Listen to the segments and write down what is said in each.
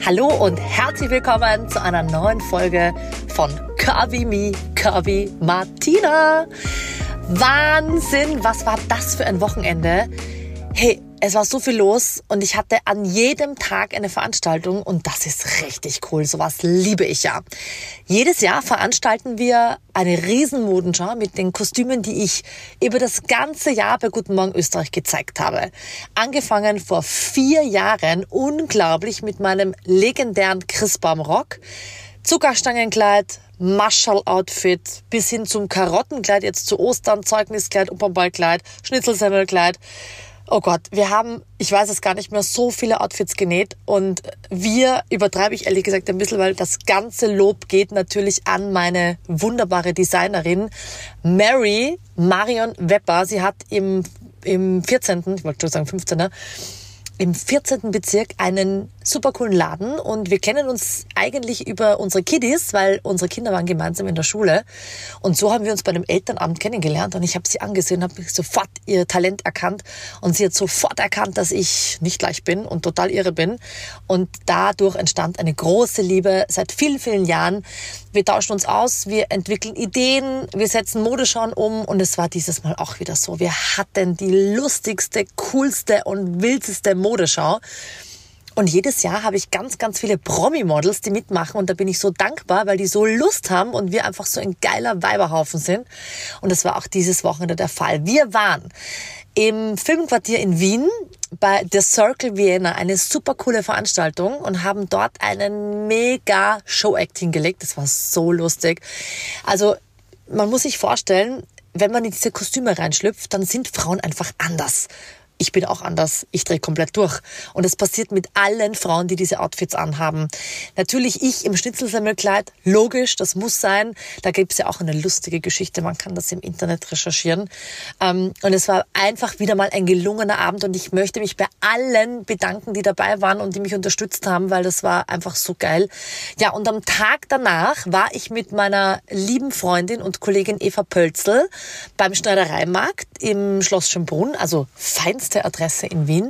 Hallo und herzlich willkommen zu einer neuen Folge von Curvy Me, Curvy Martina. Wahnsinn, was war das für ein Wochenende? Hey, es war so viel los und ich hatte an jedem Tag eine Veranstaltung und das ist richtig cool. Sowas liebe ich ja. Jedes Jahr veranstalten wir eine riesen Modenschau mit den Kostümen, die ich über das ganze Jahr bei Guten Morgen Österreich gezeigt habe. Angefangen vor 4 Jahren, unglaublich, mit meinem legendären Christbaum-Rock, Zuckerstangenkleid, Marschall-Outfit bis hin zum Karottenkleid, jetzt zu Ostern, Zeugniskleid, Opernballkleid, Schnitzelsemmelkleid. Oh Gott, wir haben, ich weiß es gar nicht mehr, so viele Outfits genäht und wir, übertreibe ich ehrlich gesagt ein bisschen, weil das ganze Lob geht natürlich an meine wunderbare Designerin Marion Wepper. Sie hat im 14., ich wollte schon sagen 15., im 14. Bezirk einen super coolen Laden und wir kennen uns eigentlich über unsere Kiddies, weil unsere Kinder waren gemeinsam in der Schule und so haben wir uns bei einem Elternabend kennengelernt und ich habe sie angesehen, habe sofort ihr Talent erkannt und sie hat sofort erkannt, dass ich nicht gleich bin und total irre bin und dadurch entstand eine große Liebe seit vielen, vielen Jahren. Wir tauschen uns aus, wir entwickeln Ideen, wir setzen Modeschauen um und es war dieses Mal auch wieder so. Wir hatten die lustigste, coolste und wildeste Modeschau. Und jedes Jahr habe ich ganz, ganz viele Promi-Models, die mitmachen. Und da bin ich so dankbar, weil die so Lust haben und wir einfach so ein geiler Weiberhaufen sind. Und das war auch dieses Wochenende der Fall. Wir waren im Filmquartier in Wien bei The Circle Vienna, eine super coole Veranstaltung und haben dort einen mega Show-Acting gelegt. Das war so lustig. Also man muss sich vorstellen, wenn man in diese Kostüme reinschlüpft, dann sind Frauen einfach anders. Ich bin auch anders. Ich drehe komplett durch. Und es passiert mit allen Frauen, die diese Outfits anhaben. Natürlich ich im Schnitzelsemmelkleid. Logisch, das muss sein. Da gibt's ja auch eine lustige Geschichte. Man kann das im Internet recherchieren. Und es war einfach wieder mal ein gelungener Abend. Und ich möchte mich bei allen bedanken, die dabei waren und die mich unterstützt haben, weil das war einfach so geil. Ja, und am Tag danach war ich mit meiner lieben Freundin und Kollegin Eva Pölzl beim Schneidereimarkt im Schloss Schönbrunn, also feinste Adresse in Wien.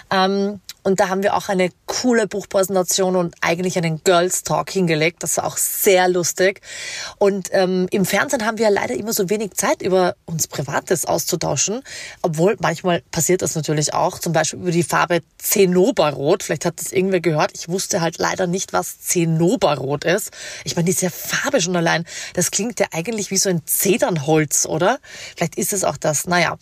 Und da haben wir auch eine coole Buchpräsentation und eigentlich einen Girls Talk hingelegt. Das war auch sehr lustig. Und im Fernsehen haben wir leider immer so wenig Zeit, über uns Privates auszutauschen. Obwohl, manchmal passiert das natürlich auch. Zum Beispiel über die Farbe Zinnoberrot. Vielleicht hat das irgendwer gehört. Ich wusste halt leider nicht, was Zinnoberrot ist. Ich meine, diese Farbe schon allein, das klingt ja eigentlich wie so ein Zedernholz, oder? Vielleicht ist es auch das. Naja,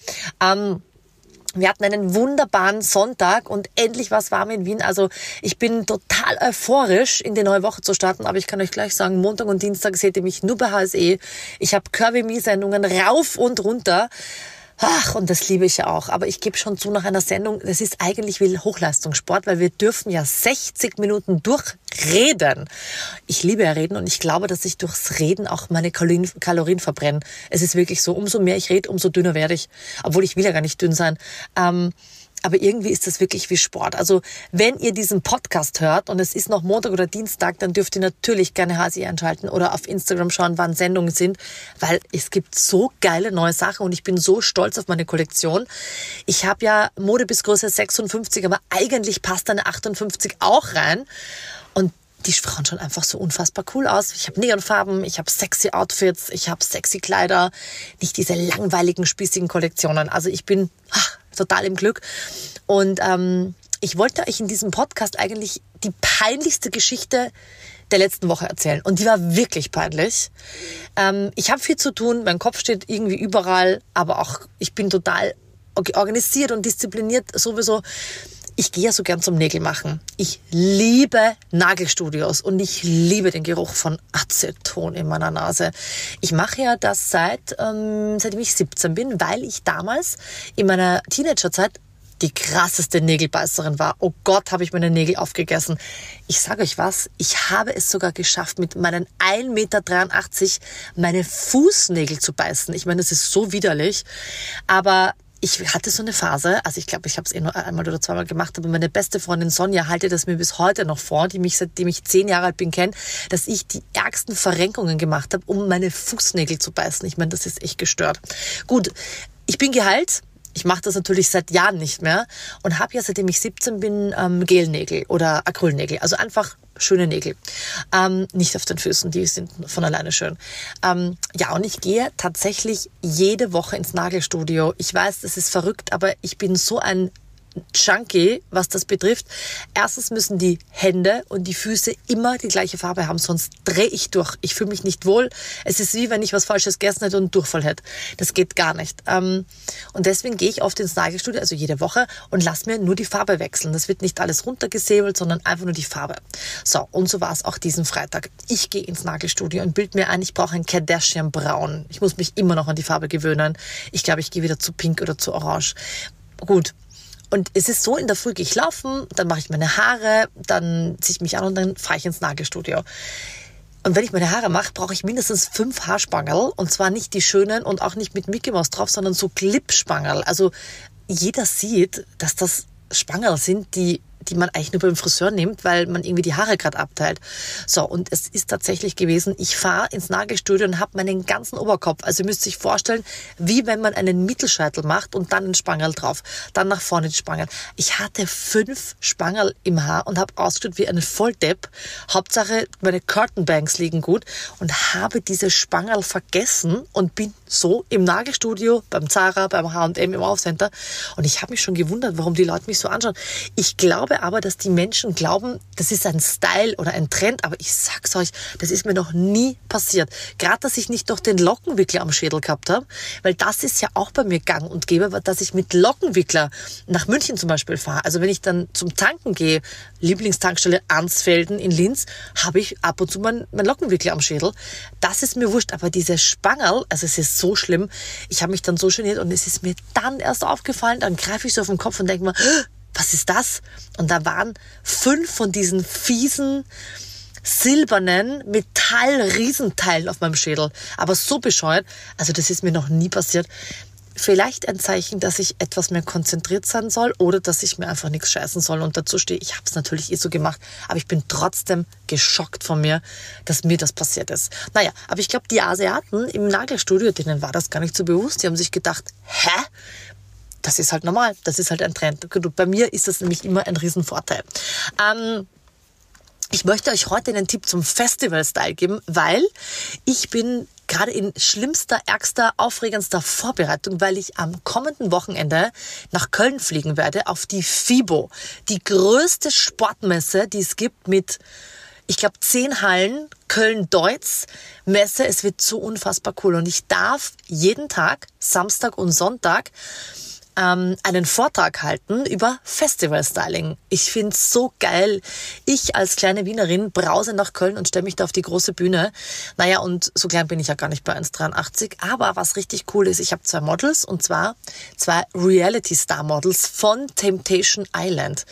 wir hatten einen wunderbaren Sonntag und endlich war es warm in Wien. Also ich bin total euphorisch, in die neue Woche zu starten. Aber ich kann euch gleich sagen, Montag und Dienstag seht ihr mich nur bei HSE. Ich habe Curvy Me-Sendungen rauf und runter. Ach, und das liebe ich ja auch. Aber ich gebe schon zu, nach einer Sendung, das ist eigentlich wie Hochleistungssport, weil wir dürfen ja 60 Minuten durchreden. Ich liebe ja Reden und ich glaube, dass ich durchs Reden auch meine Kalorien verbrenne. Es ist wirklich so, umso mehr ich rede, umso dünner werde ich. Obwohl ich will ja gar nicht dünn sein. Aber irgendwie ist das wirklich wie Sport. Also wenn ihr diesen Podcast hört und es ist noch Montag oder Dienstag, dann dürft ihr natürlich gerne HSE einschalten oder auf Instagram schauen, wann Sendungen sind, weil es gibt so geile neue Sachen und ich bin so stolz auf meine Kollektion. Ich habe ja Mode bis Größe 56, aber eigentlich passt eine 58 auch rein. Und die Frauen schauen einfach so unfassbar cool aus. Ich habe Neonfarben, ich habe sexy Outfits, ich habe sexy Kleider, nicht diese langweiligen, spießigen Kollektionen. Also ich bin total im Glück. Und ich wollte euch in diesem Podcast eigentlich die peinlichste Geschichte der letzten Woche erzählen. Und die war wirklich peinlich. Ich habe viel zu tun, mein Kopf steht irgendwie überall, aber auch ich bin total organisiert und diszipliniert sowieso. Ich gehe ja so gern zum Nägel machen. Ich liebe Nagelstudios und ich liebe den Geruch von Aceton in meiner Nase. Ich mache ja das seitdem ich 17 bin, weil ich damals in meiner Teenagerzeit die krasseste Nägelbeißerin war. Oh Gott, habe ich meine Nägel aufgegessen. Ich sage euch was, ich habe es sogar geschafft, mit meinen 1,83 Meter meine Fußnägel zu beißen. Ich meine, das ist so widerlich, aber ich hatte so eine Phase, also ich glaube, ich habe es nur einmal oder zweimal gemacht, aber meine beste Freundin Sonja haltet das mir bis heute noch vor, die mich seitdem ich 10 Jahre alt bin kennt, dass ich die ärgsten Verrenkungen gemacht habe, um meine Fußnägel zu beißen. Ich meine, das ist echt gestört. Gut, ich bin geheilt. Ich mache das natürlich seit Jahren nicht mehr und habe ja, seitdem ich 17 bin, Gelnägel oder Acrylnägel. Also einfach schöne Nägel. Nicht auf den Füßen, die sind von alleine schön. Ja, und ich gehe tatsächlich jede Woche ins Nagelstudio. Ich weiß, das ist verrückt, aber ich bin so ein Junkie, was das betrifft. Erstens müssen die Hände und die Füße immer die gleiche Farbe haben, sonst drehe ich durch. Ich fühle mich nicht wohl. Es ist wie, wenn ich was Falsches gegessen hätte und einen Durchfall hätte. Das geht gar nicht. Und deswegen gehe ich oft ins Nagelstudio, also jede Woche, und lasse mir nur die Farbe wechseln. Das wird nicht alles runtergesäbelt, sondern einfach nur die Farbe. So, und so war es auch diesen Freitag. Ich gehe ins Nagelstudio und bilde mir ein, ich brauche ein Kardashian-Braun. Ich muss mich immer noch an die Farbe gewöhnen. Ich glaube, ich gehe wieder zu pink oder zu orange. Gut. Und es ist so, in der Früh gehe ich laufen, dann mache ich meine Haare, dann ziehe ich mich an und dann fahre ich ins Nagelstudio. Und wenn ich meine Haare mache, brauche ich mindestens 5 Haarspangerl. Und zwar nicht die schönen und auch nicht mit Mickey Mouse drauf, sondern so Clipspangerl. Also jeder sieht, dass das Spangerl sind, die man eigentlich nur beim Friseur nimmt, weil man irgendwie die Haare gerade abteilt. So, und es ist tatsächlich gewesen, ich fahre ins Nagelstudio und habe meinen ganzen Oberkopf. Also ihr müsst euch vorstellen, wie wenn man einen Mittelscheitel macht und dann einen Spangerl drauf. Dann nach vorne die Spangerl. Ich hatte 5 Spangerl im Haar und habe ausgeschaut wie eine Volldepp. Hauptsache, meine Curtainbanks liegen gut und habe diese Spangerl vergessen und bin so im Nagelstudio, beim Zara, beim H&M, im Aufcenter. Und ich habe mich schon gewundert, warum die Leute mich so anschauen. Ich glaube aber, dass die Menschen glauben, das ist ein Style oder ein Trend, aber ich sag's euch, das ist mir noch nie passiert. Gerade, dass ich nicht noch den Lockenwickler am Schädel gehabt habe, weil das ist ja auch bei mir gang und gäbe, dass ich mit Lockenwickler nach München zum Beispiel fahre. Also wenn ich dann zum Tanken gehe, Lieblingstankstelle Ansfelden in Linz, habe ich ab und zu mein Lockenwickler am Schädel. Das ist mir wurscht, aber diese Spangerl, also es ist so schlimm, ich habe mich dann so geniert und es ist mir dann erst aufgefallen, dann greife ich so auf den Kopf und denke mir, was ist das? Und da waren 5 von diesen fiesen, silbernen Metall-Riesenteilen auf meinem Schädel. Aber so bescheuert. Also das ist mir noch nie passiert. Vielleicht ein Zeichen, dass ich etwas mehr konzentriert sein soll oder dass ich mir einfach nichts scheißen soll und dazu stehe. Ich habe es natürlich so gemacht, aber ich bin trotzdem geschockt von mir, dass mir das passiert ist. Naja, aber ich glaube, die Asiaten im Nagelstudio, denen war das gar nicht so bewusst. Die haben sich gedacht, hä? Das ist halt normal, das ist halt ein Trend. Bei mir ist das nämlich immer ein Riesenvorteil. Ich möchte euch heute einen Tipp zum Festival-Style geben, weil ich bin gerade in schlimmster, ärgster, aufregendster Vorbereitung, weil ich am kommenden Wochenende nach Köln fliegen werde auf die FIBO, die größte Sportmesse, die es gibt mit, ich glaube, 10 Hallen, Köln-Deutz Messe. Es wird so unfassbar cool und ich darf jeden Tag, Samstag und Sonntag, einen Vortrag halten über Festival-Styling. Ich finde es so geil. Ich als kleine Wienerin brause nach Köln und stelle mich da auf die große Bühne. Naja, und so klein bin ich ja gar nicht bei 1,83. Aber was richtig cool ist, ich habe 2 Models und zwar 2 Reality-Star-Models von Temptation Island.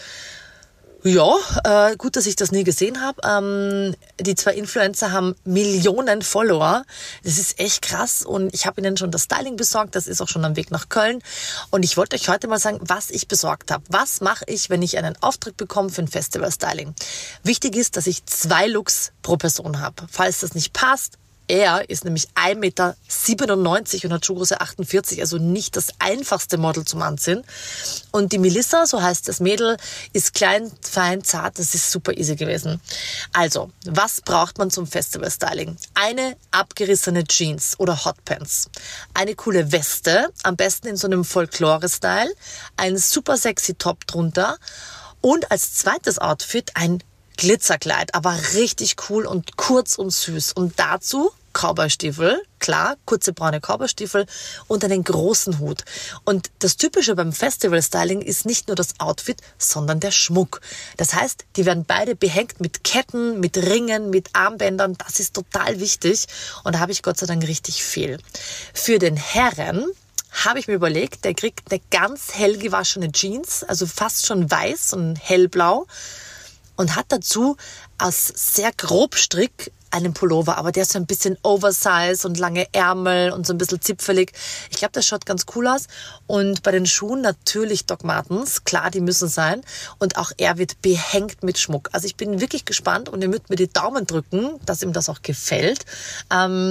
Ja, gut, dass ich das nie gesehen habe. Die 2 Influencer haben Millionen Follower. Das ist echt krass und ich habe ihnen schon das Styling besorgt. Das ist auch schon am Weg nach Köln. Und ich wollte euch heute mal sagen, was ich besorgt habe. Was mache ich, wenn ich einen Auftrag bekomme für ein Festival-Styling? Wichtig ist, dass ich 2 Looks pro Person habe. Falls das nicht passt, er ist nämlich 1,97 Meter und hat Schuhgröße 48, also nicht das einfachste Model zum Anziehen. Und die Melissa, so heißt das Mädel, ist klein, fein, zart, das ist super easy gewesen. Also, was braucht man zum Festival-Styling? Eine abgerissene Jeans oder Hotpants, eine coole Weste, am besten in so einem Folklore-Style, ein super sexy Top drunter und als zweites Outfit ein Glitzerkleid, aber richtig cool und kurz und süß. Und dazu Cowboystiefel, klar, kurze braune Cowboystiefel und einen großen Hut. Und das Typische beim Festival-Styling ist nicht nur das Outfit, sondern der Schmuck. Das heißt, die werden beide behängt mit Ketten, mit Ringen, mit Armbändern. Das ist total wichtig und da habe ich Gott sei Dank richtig viel. Für den Herren habe ich mir überlegt, der kriegt eine ganz hell gewaschene Jeans, also fast schon weiß und hellblau. Und hat dazu aus sehr grob Strick einen Pullover, aber der ist so ein bisschen oversize und lange Ärmel und so ein bisschen zipfelig. Ich glaube, das schaut ganz cool aus. Und bei den Schuhen natürlich Doc Martens, klar, die müssen sein. Und auch er wird behängt mit Schmuck. Also ich bin wirklich gespannt und ihr müsst mir die Daumen drücken, dass ihm das auch gefällt.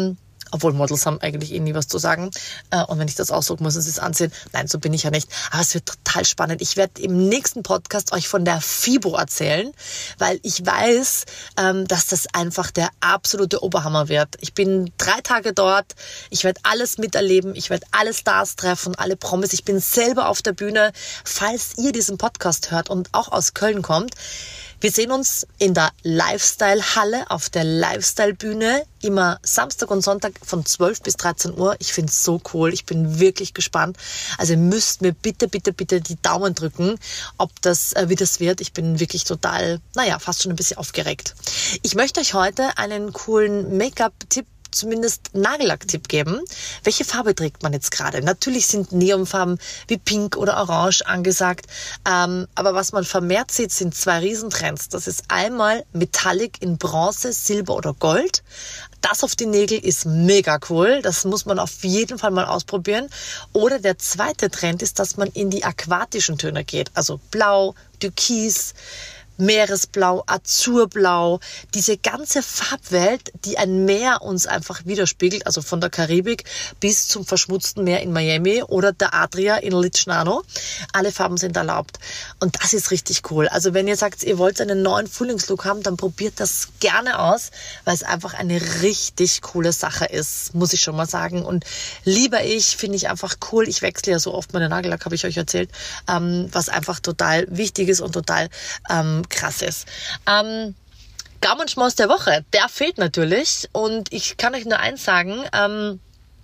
obwohl Models haben eigentlich nie was zu sagen. Und wenn ich das ausdrucke, müssen sie es anziehen. Nein, so bin ich ja nicht. Aber es wird total spannend. Ich werde im nächsten Podcast euch von der FIBO erzählen, weil ich weiß, dass das einfach der absolute Oberhammer wird. Ich bin 3 Tage dort. Ich werde alles miterleben. Ich werde alle Stars treffen, alle Promis. Ich bin selber auf der Bühne. Falls ihr diesen Podcast hört und auch aus Köln kommt, wir sehen uns in der Lifestyle-Halle auf der Lifestyle-Bühne, immer Samstag und Sonntag von 12 bis 13 Uhr. Ich finde es so cool. Ich bin wirklich gespannt. Also ihr müsst mir bitte die Daumen drücken, wie das wird. Ich bin wirklich total, fast schon ein bisschen aufgeregt. Ich möchte euch heute einen coolen Make-up-Tipp, zumindest Nagellack-Tipp geben. Welche Farbe trägt man jetzt gerade? Natürlich sind Neonfarben wie Pink oder Orange angesagt. Aber was man vermehrt sieht, sind 2 Riesentrends. Das ist einmal Metallic in Bronze, Silber oder Gold. Das auf die Nägel ist mega cool. Das muss man auf jeden Fall mal ausprobieren. Oder der zweite Trend ist, dass man in die aquatischen Töne geht. Also Blau, Türkis, Meeresblau, Azurblau, diese ganze Farbwelt, die ein Meer uns einfach widerspiegelt, also von der Karibik bis zum verschmutzten Meer in Miami oder der Adria in Litschnano. Alle Farben sind erlaubt und das ist richtig cool. Also wenn ihr sagt, ihr wollt einen neuen Frühlingslook haben, dann probiert das gerne aus, weil es einfach eine richtig coole Sache ist, muss ich schon mal sagen. Und finde ich einfach cool. Ich wechsle ja so oft meine Nagellack, habe ich euch erzählt, was einfach total wichtig ist und total krass ist. Gaumenschmaus der Woche, der fehlt natürlich und ich kann euch nur eins sagen,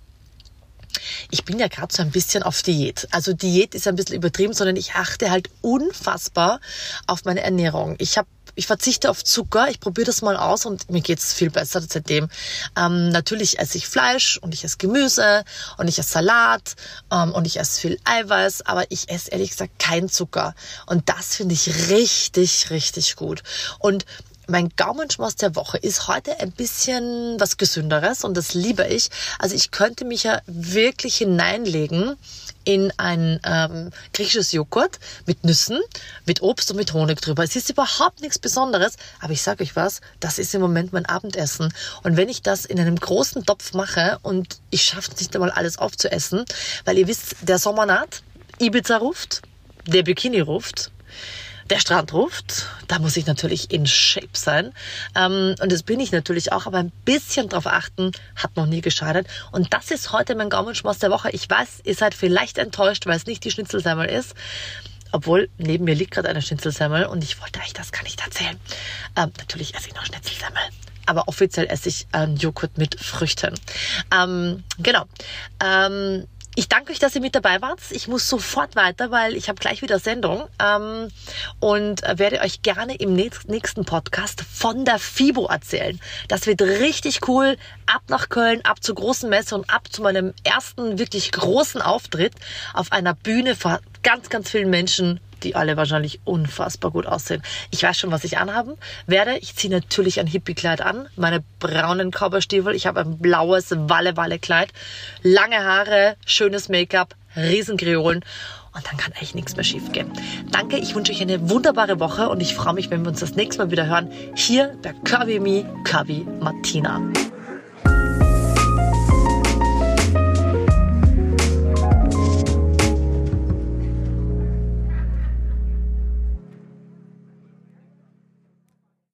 ich bin ja gerade so ein bisschen auf Diät. Also Diät ist ein bisschen übertrieben, sondern ich achte halt unfassbar auf meine Ernährung. Ich verzichte auf Zucker, ich probiere das mal aus und mir geht's viel besser seitdem. Natürlich esse ich Fleisch und ich esse Gemüse und ich esse Salat und ich esse viel Eiweiß, aber ich esse ehrlich gesagt keinen Zucker. Und das finde ich richtig gut. Und mein Gaumenschmaus der Woche ist heute ein bisschen was Gesünderes und das liebe ich. Also ich könnte mich ja wirklich hineinlegen in ein griechisches Joghurt mit Nüssen, mit Obst und mit Honig drüber. Es ist überhaupt nichts Besonderes, aber ich sage euch was, das ist im Moment mein Abendessen. Und wenn ich das in einem großen Topf mache und ich schaffe es nicht einmal alles aufzuessen, weil ihr wisst, der Sommer naht, Ibiza ruft, der Bikini ruft, der Strand ruft, da muss ich natürlich in Shape sein. Und das bin ich natürlich auch, aber ein bisschen drauf achten, hat noch nie geschadet. Und das ist heute mein Gaumenschmaus der Woche. Ich weiß, ihr seid vielleicht enttäuscht, weil es nicht die Schnitzelsemmel ist. Obwohl, neben mir liegt gerade eine Schnitzelsemmel und ich wollte euch das gar nicht erzählen. Natürlich esse ich noch Schnitzelsemmel. Aber offiziell esse ich Joghurt mit Früchten. Genau. Ich danke euch, dass ihr mit dabei wart. Ich muss sofort weiter, weil ich habe gleich wieder Sendung und werde euch gerne im nächsten Podcast von der FIBO erzählen. Das wird richtig cool. Ab nach Köln, ab zur großen Messe und ab zu meinem ersten wirklich großen Auftritt auf einer Bühne vor ganz vielen Menschen, die alle wahrscheinlich unfassbar gut aussehen. Ich weiß schon, was ich anhaben werde. Ich ziehe natürlich ein Hippie-Kleid an, meine braunen Cowboystiefel. Ich habe ein blaues Walle-Kleid, lange Haare, schönes Make-up, Riesenkreolen und dann kann eigentlich nichts mehr schief gehen. Danke, ich wünsche euch eine wunderbare Woche und ich freue mich, wenn wir uns das nächste Mal wieder hören, hier bei Curvy Me, Curvy Martina.